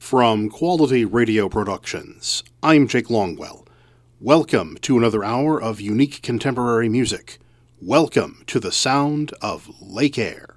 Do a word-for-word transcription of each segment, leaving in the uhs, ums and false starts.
From Quality Radio Productions, I'm Jake Longwell. Welcome to another hour of unique contemporary music. Welcome to the sound of Lake Air.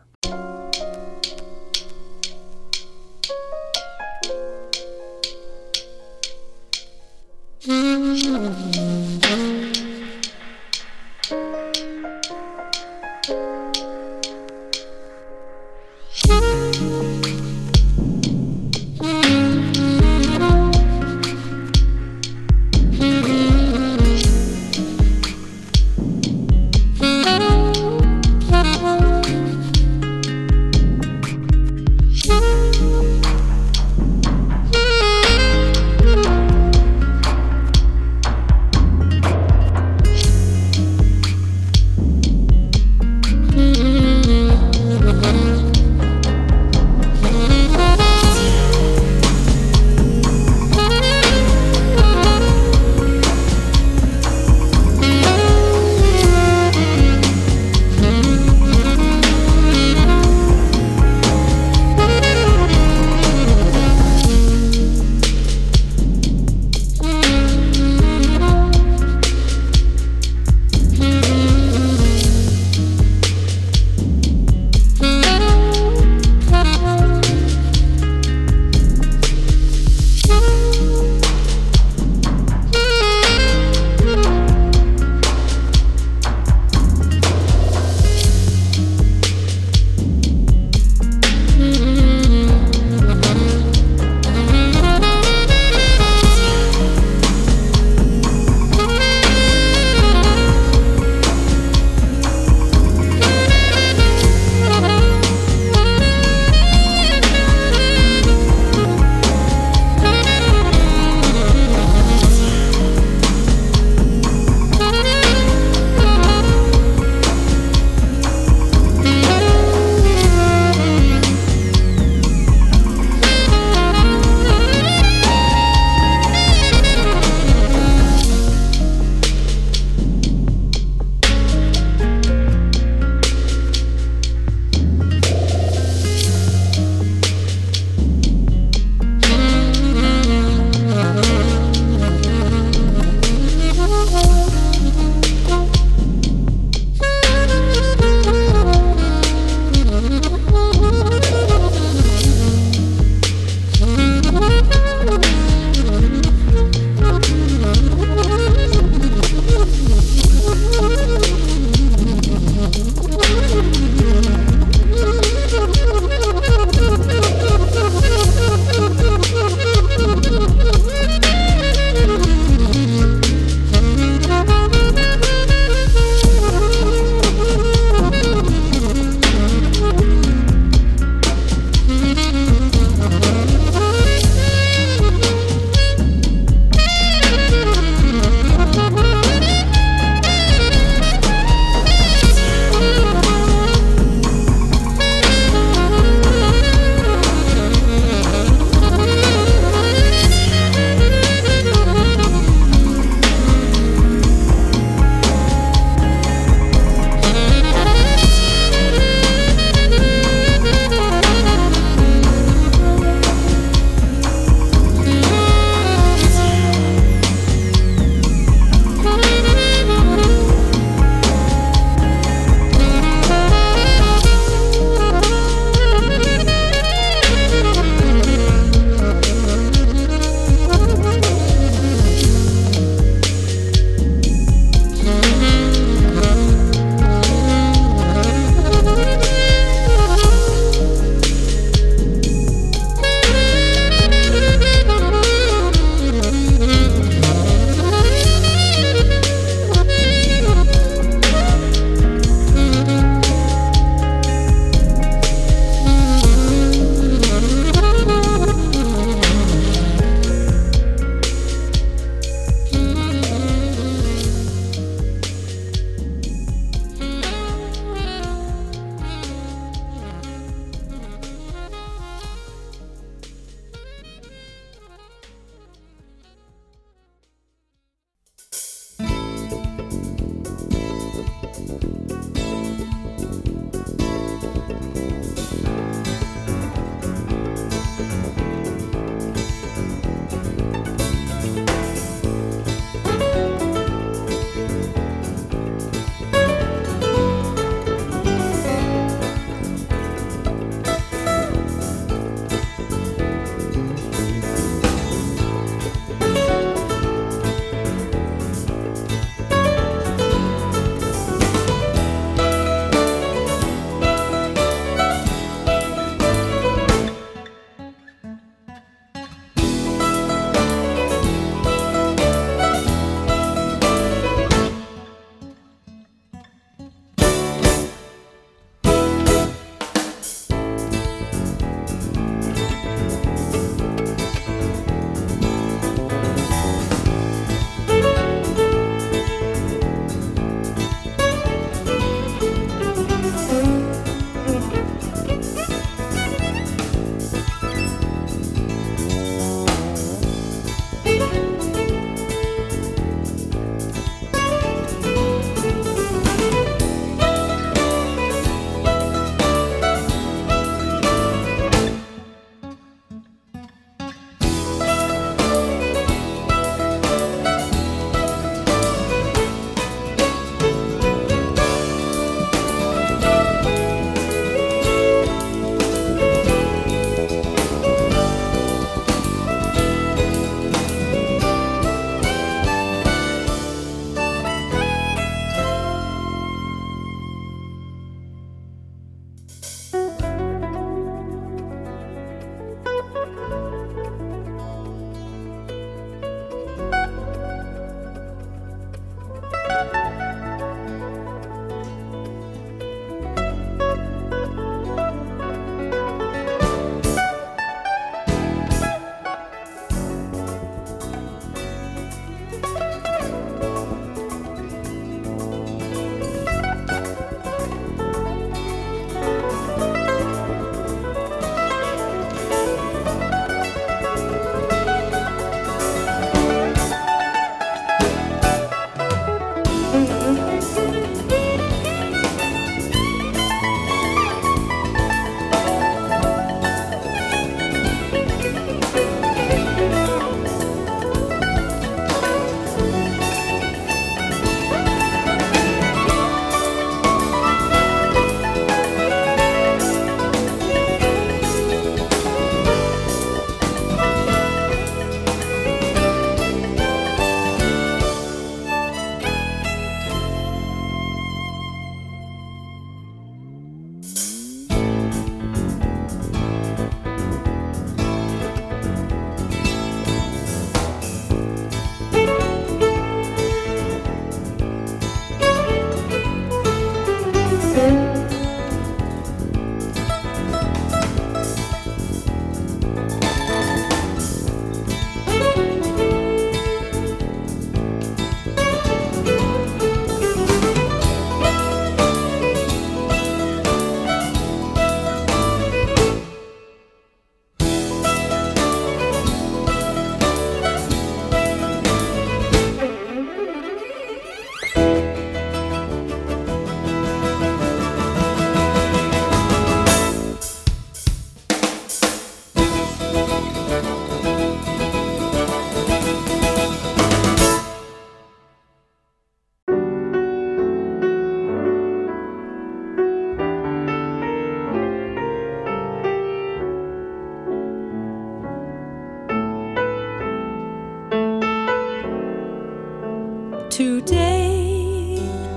Today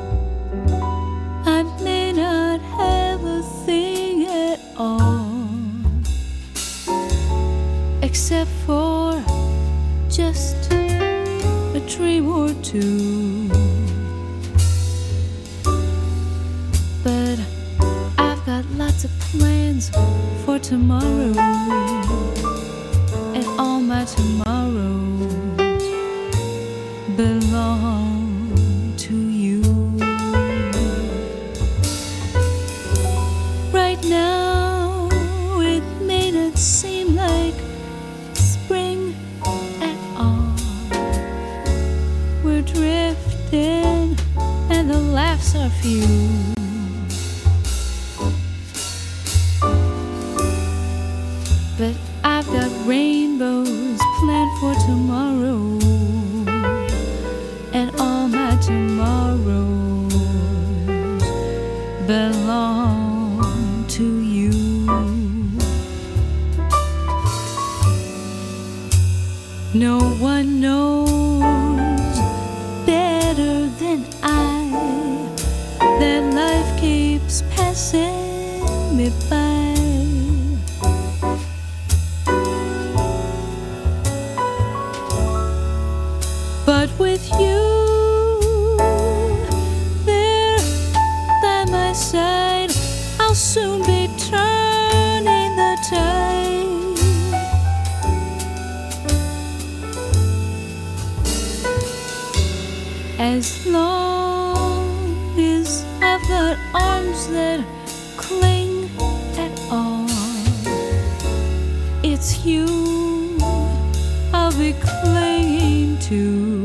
I may not have a thing at all, except for just a dream or two. But I've got lots of plans for tomorrow, and all my tomorrows belong to you. Right now it may not seem like spring at all. We're drifting and the laughs are few. But I've got rainbows planned for tomorrow, and all my tomorrows belong to you. No one knows better than I that life keeps passing me by. But with you there by my side, I'll soon be turning the tide. As long as I've got arms that cling at all, it's you I'll be clinging to.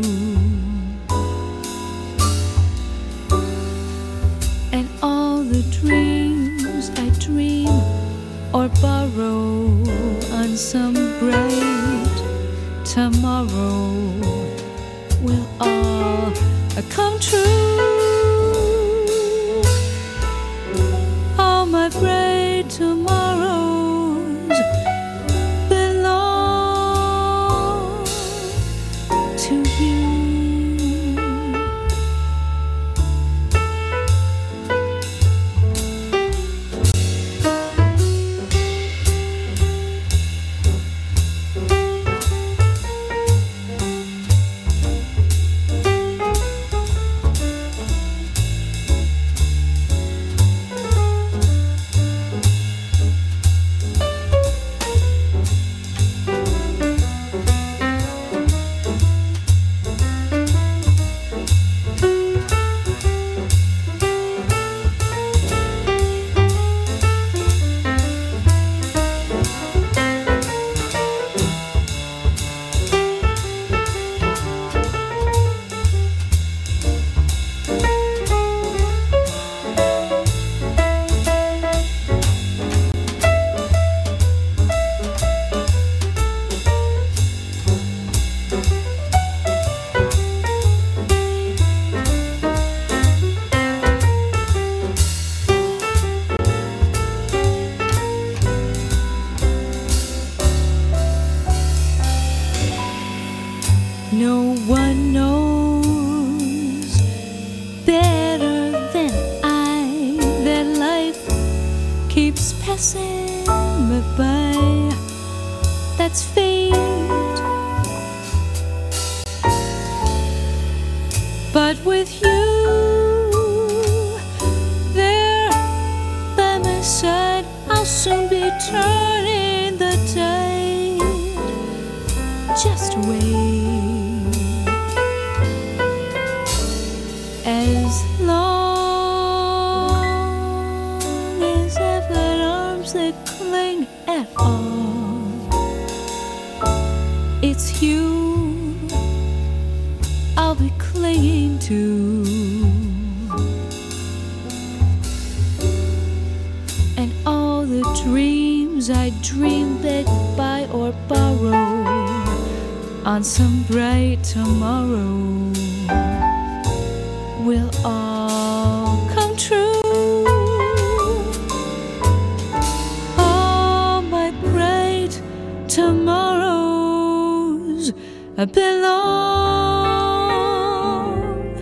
And all the dreams I dream or borrow on some bright tomorrow will all come true. All my bright tomorrows belong to you. No one knows better than I that life keeps passing me by. That's fate. But with you there by my side, I'll soon be turning the tide. Just wait. As long as I've got arms that cling at all, it's you I'll be clinging to. And all the dreams I dream, beg, buy, or borrow on some bright tomorrow will all come true. All my bright tomorrows belong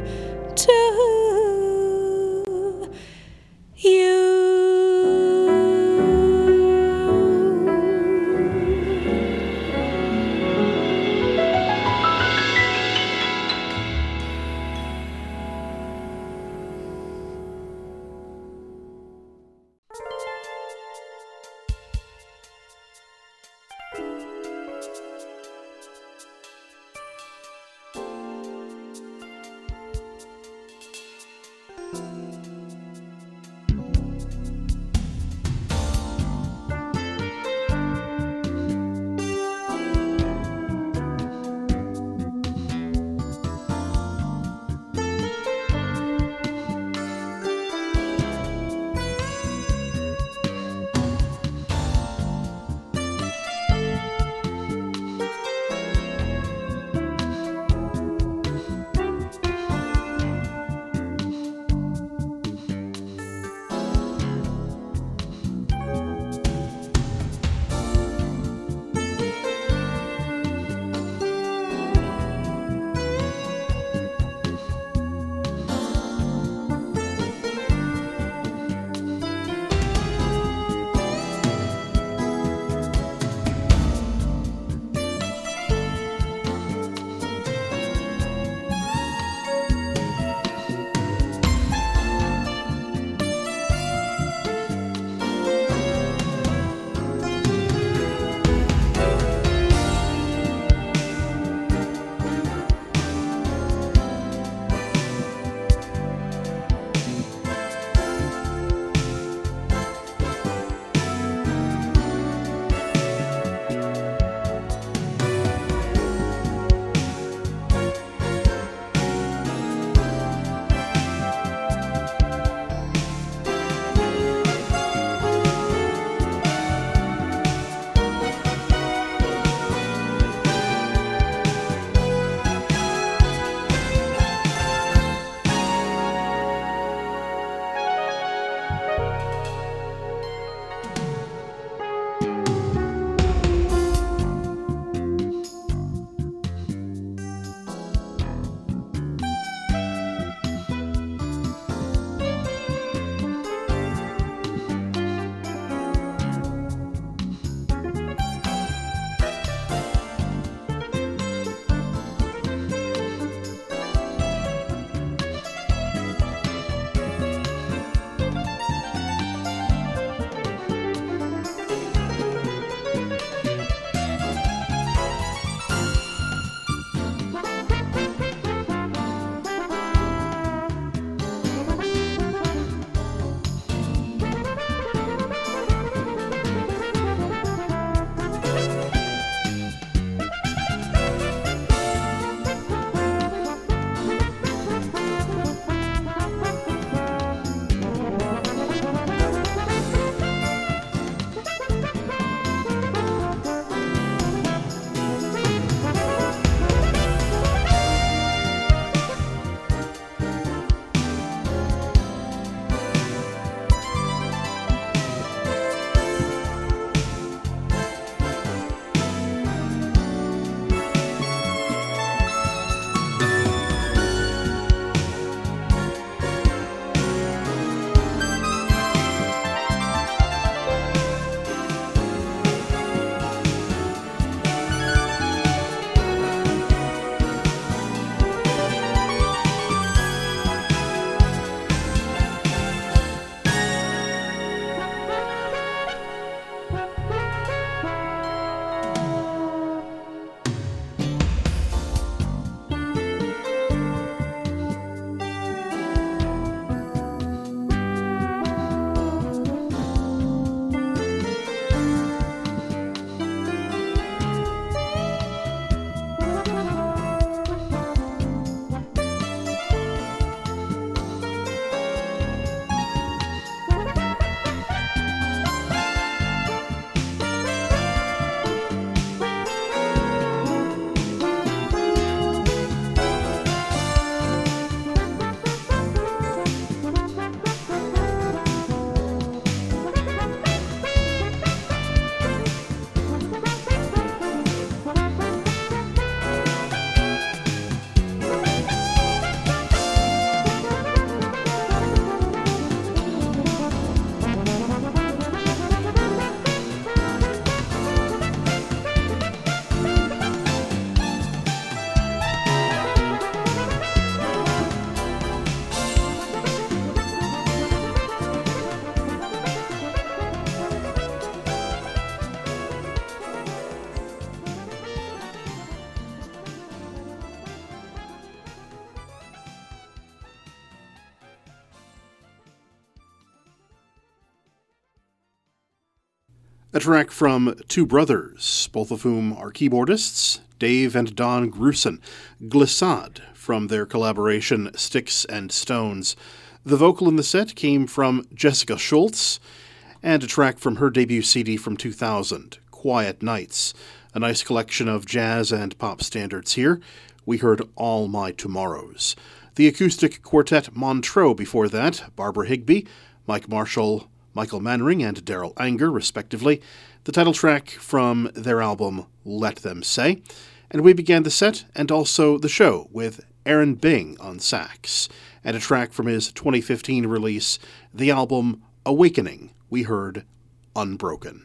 A track from two brothers, both of whom are keyboardists, Dave and Don Grusin, Glissade, from their collaboration Sticks and Stones. The vocal in the set came from Jessica Schultz, and a track from her debut C D from two thousand, Quiet Nights. A nice collection of jazz and pop standards here. We heard All My Tomorrows. The acoustic quartet Montreux before that, Barbara Higbee, Mike Marshall, Michael Manring, and Daryl Anger, respectively. The title track from their album Let Them Say. And we began the set and also the show with Aaron Bing on sax, and a track from his twenty fifteen release, the album Awakening. We heard Unbroken.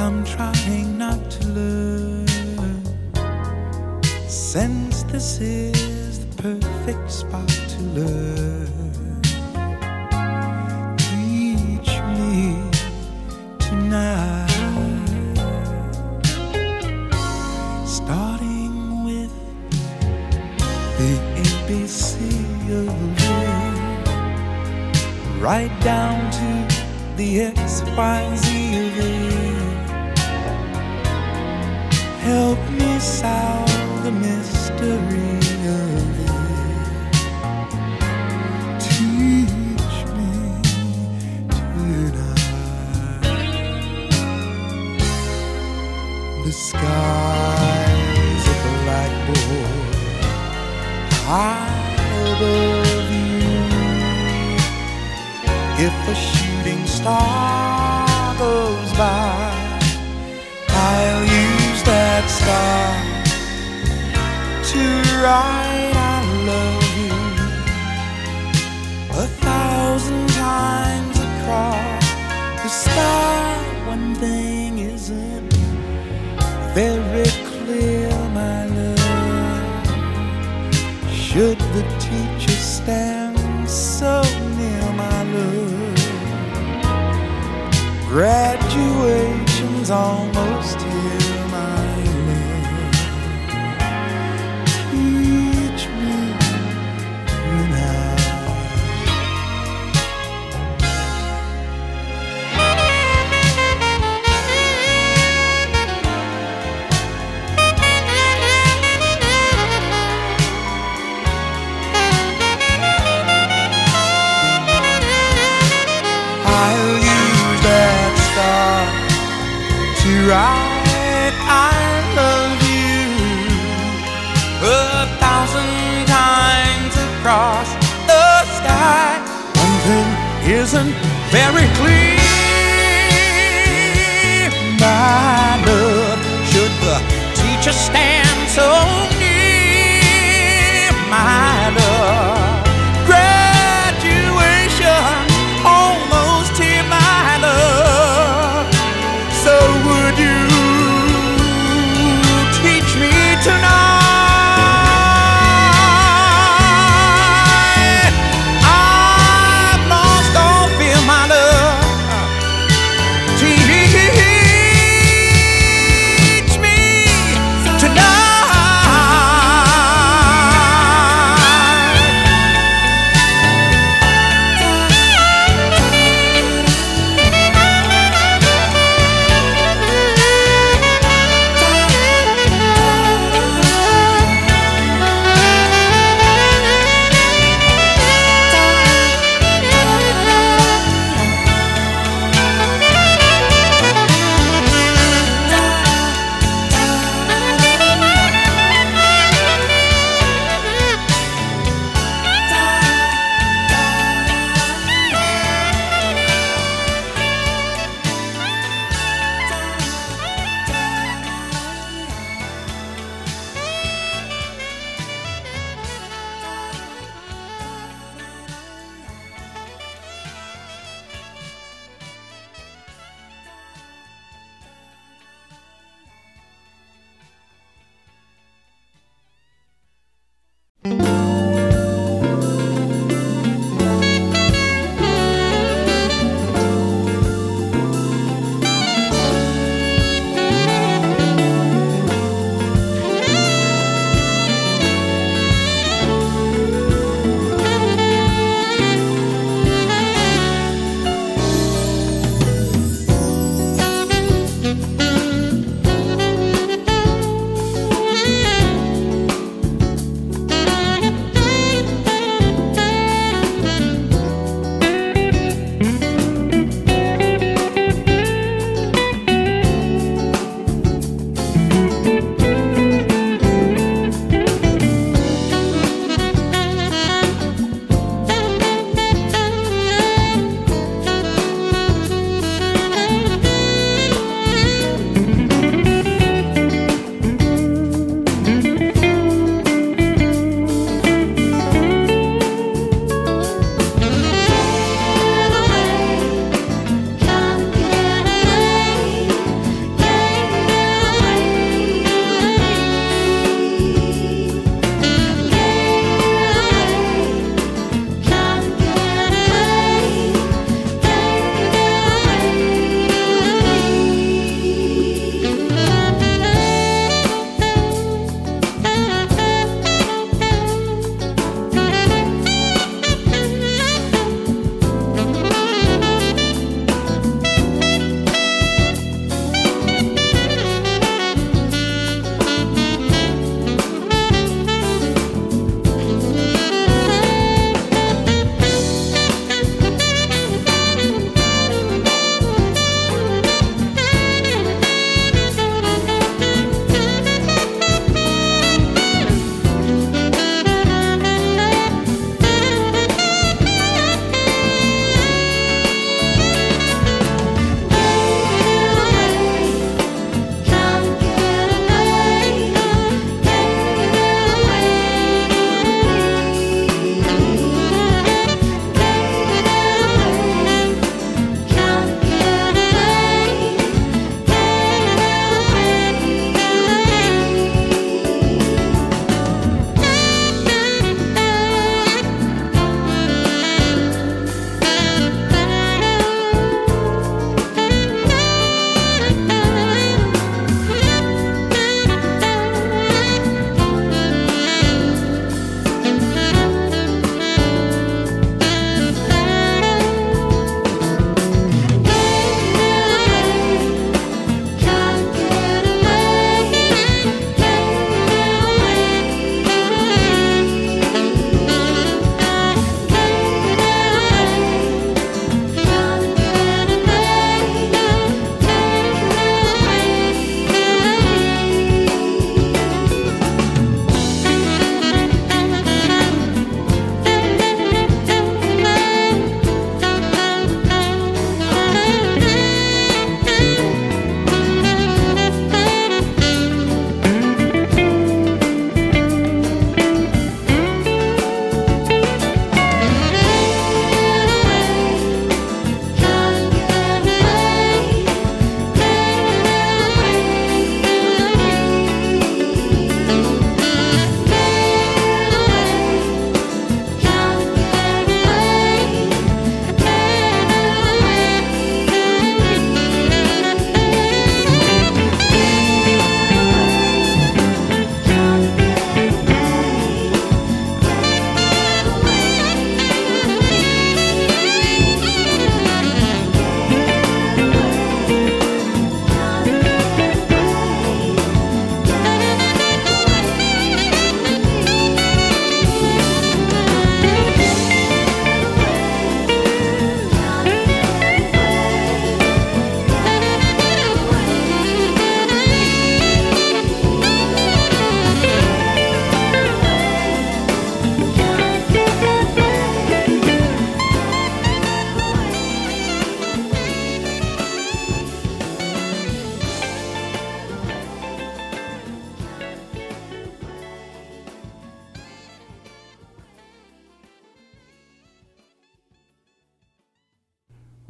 I'm trying not to learn, since this is the perfect spot to learn. Teach me tonight, starting with the A B C of it, right down to the X, Y, Z of it. Help me solve the mystery of it. Teach me tonight. The sky's a blackboard high above you. If a shooting star goes by, I'll use that star to write I love you a thousand times across the sky. One thing isn't very clear, my love. Should the teacher stand so near, my love? Graduation's almost here, my love. Teach me tonight. I'll use that star to write I love you a thousand times across the sky. One thing isn't very clear, my love. Should the teacher stand so near, my love? Tonight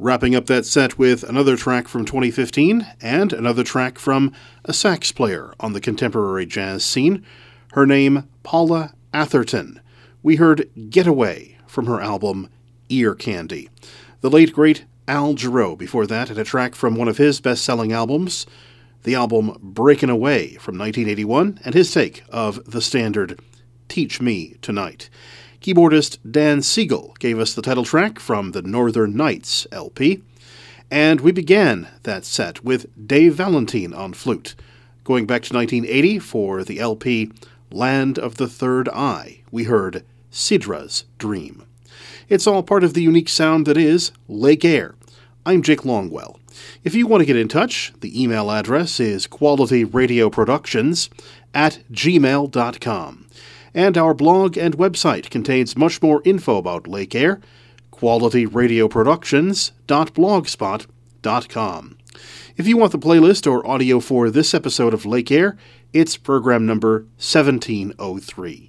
Wrapping up that set with another track from twenty fifteen and another track from a sax player on the contemporary jazz scene, her name Paula Atherton. We heard Getaway from her album Ear Candy. The late, great Al Jarreau before that had a track from one of his best-selling albums, the album Breakin' Away from nineteen eighty-one, and his take of the standard Teach Me Tonight. Keyboardist Dan Siegel gave us the title track from the Northern Nights L P, and we began that set with Dave Valentine on flute. Going back to nineteen eighty for the L P Land of the Third Eye, we heard Sidra's Dream. It's all part of the unique sound that is Lake Air. I'm Jake Longwell. If you want to get in touch, the email address is qualityradioproductions at gmail dot com. And our blog and website contains much more info about Lake Air, qualityradioproductions dot blogspot dot com. If you want the playlist or audio for this episode of Lake Air, it's program number seventeen oh three.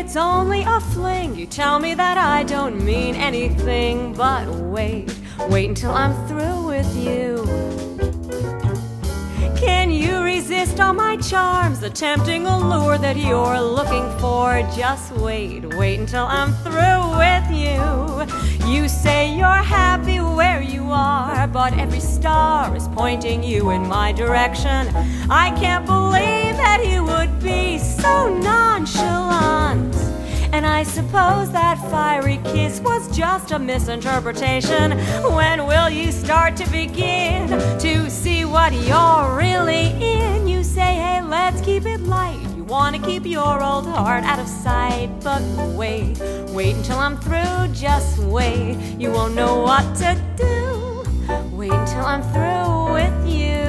it's only a fling. You tell me that I don't mean anything. But wait, wait until I'm through with you. Can you resist all my charms, the tempting allure that you're looking for? Just wait, wait until I'm through with you. You say you're happy where you are, but every star is pointing you in my direction. I can't believe that you would be so nonchalant. And I suppose that fiery kiss was just a misinterpretation. When will you start to begin to see what you're really in? You say, hey, let's keep it light. You want to keep your old heart out of sight. But wait, wait until I'm through, just wait. You won't know what to do. Wait until I'm through with you.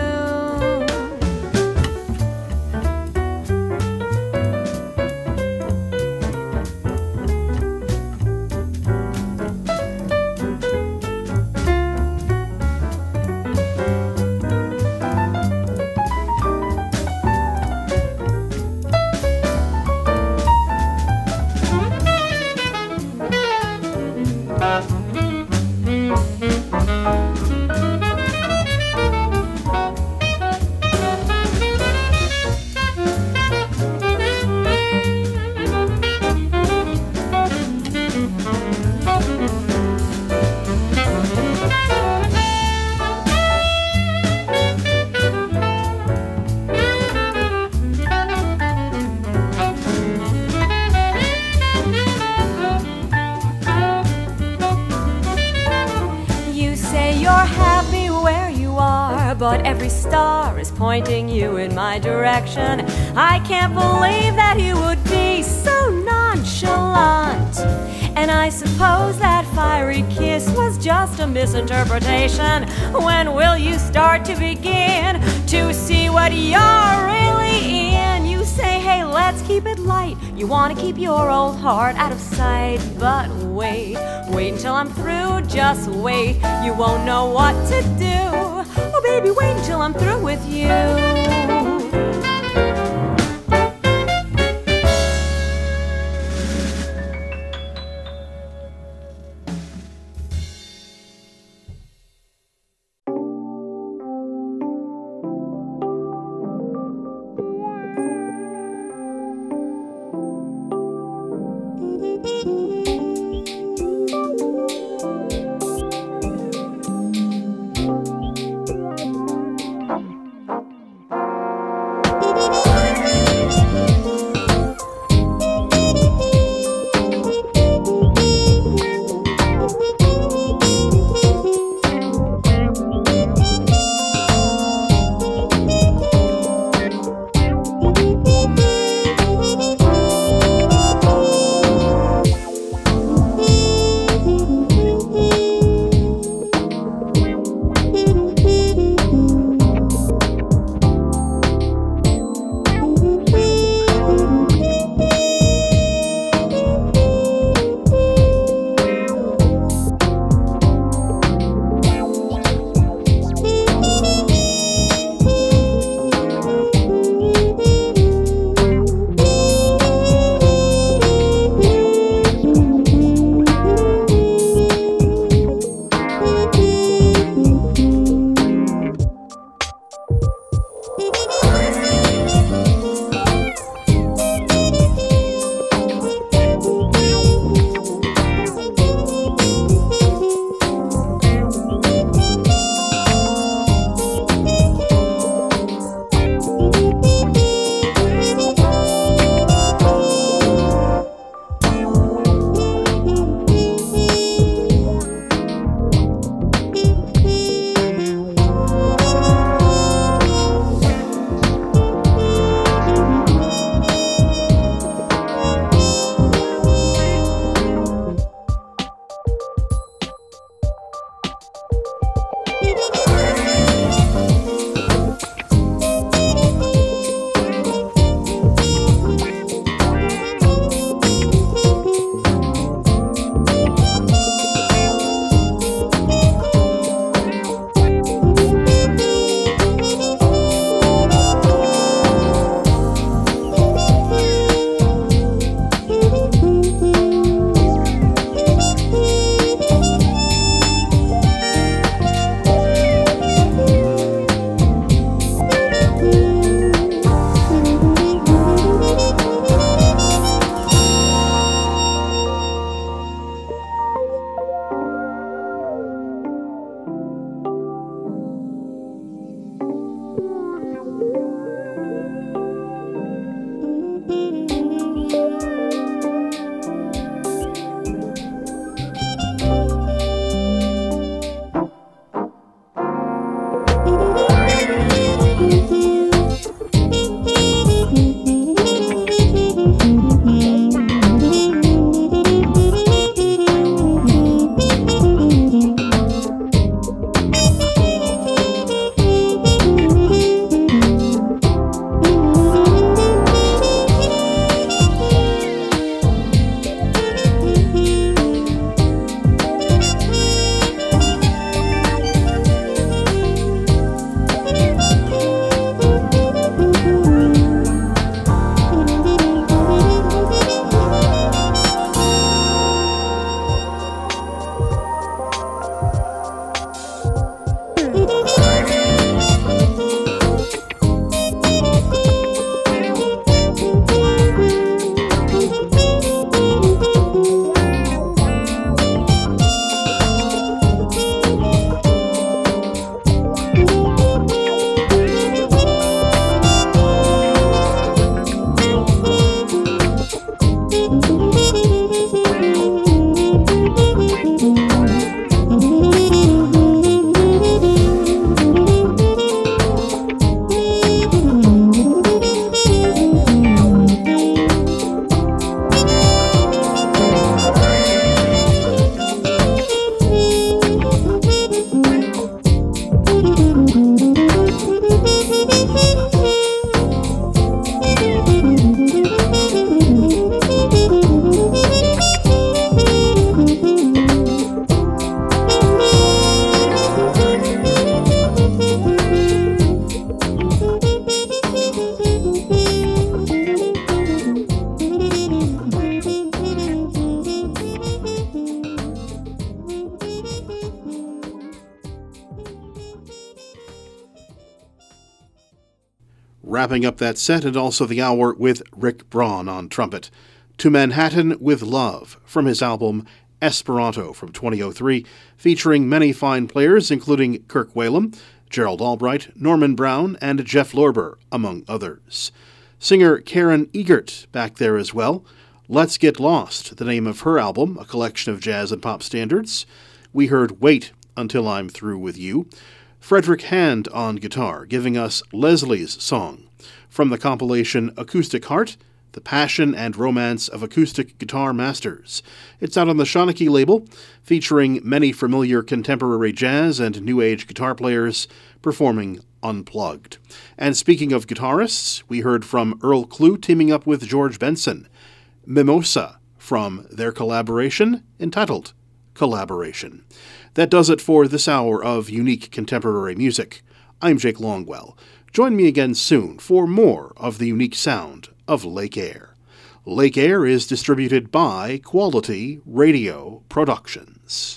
But every star is pointing you in my direction. I can't believe that you would be so nonchalant. And I suppose that fiery kiss was just a misinterpretation. When will you start to begin to see what you're really in? You say, hey, let's keep it light. You want to keep your old heart out of sight. But wait, wait until I'm through, just wait. You won't know what to do. Oh, baby, wait until I'm through with you. wrapping up that set and also the hour with Rick Braun on trumpet. To Manhattan with Love from his album Esperanto from twenty oh three, featuring many fine players including Kirk Whalum, Gerald Albright, Norman Brown, and Jeff Lorber, among others. Singer Karen Egert back there as well. Let's Get Lost, the name of her album, a collection of jazz and pop standards. We heard Wait Until I'm Through With You. Frederick Hand on guitar, giving us Leslie's Song. From the compilation Acoustic Heart, The Passion and Romance of Acoustic Guitar Masters. It's out on the Shawnee label, featuring many familiar contemporary jazz and new age guitar players performing unplugged. And speaking of guitarists, we heard from Earl Klugh teaming up with George Benson. Mimosa from their collaboration entitled Collaboration. That does it for this hour of unique contemporary music. I'm Jake Longwell. Join me again soon for more of the unique sound of Lake Air. Lake Air is distributed by Quality Radio Productions.